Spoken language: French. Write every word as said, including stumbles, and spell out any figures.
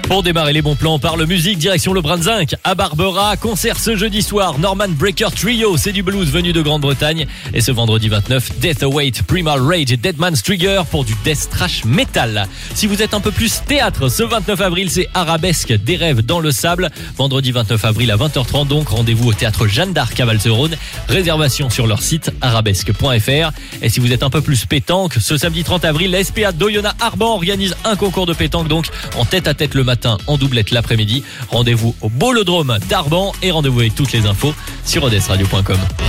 Pour démarrer les bons plans, on parle musique, direction le Brunswick, à Barbera, concert ce jeudi soir, Norman Breaker Trio, c'est du blues venu de Grande-Bretagne. Et ce vendredi vingt-neuf, Death Await, Primal Rage et Deadman's Trigger pour du death thrash metal. Si vous êtes un peu plus théâtre, ce vingt-neuf avril, c'est Arabesque, des rêves dans le sable. Vendredi vingt-neuf avril à vingt heures trente, donc rendez-vous au théâtre Jeanne d'Arc à Val-Thorone. Réservation sur leur site arabesque point f r. Et si vous êtes un peu plus pétanque, ce samedi trente avril, la S P A d'Oyonnax Arban organise un concours de pétanque, donc en tête à tête le matin, en doublette l'après-midi. Rendez-vous au Bolodrome d'Arban et rendez-vous avec toutes les infos sur odessradio point com.